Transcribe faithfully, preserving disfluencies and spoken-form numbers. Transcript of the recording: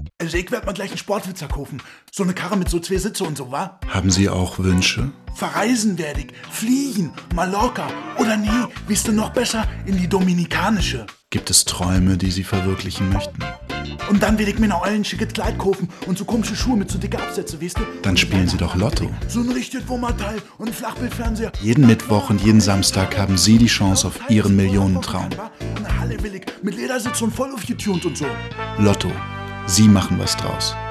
Also ich werd mal gleich einen Sportwitzer kaufen. So eine Karre mit so zwei Sitze und so, wa? Haben Sie auch Wünsche? Verreisen werd ich, fliegen, Mallorca oder nee, weißt du noch besser, in die Dominikanische. Gibt es Träume, die Sie verwirklichen möchten? Und dann will ich mir noch ein schickes Kleid kaufen und so komische Schuhe mit so dicke Absätze, weißt du? Dann spielen Sie doch Lotto. So ein richtiges Wummerteil und ein Flachbildfernseher. Jeden Mittwoch und jeden Samstag haben Sie die Chance auf Ihren Millionentraum. Eine Halle will ich, mit Ledersitz und voll aufgetunt und so. Lotto. Sie machen was draus.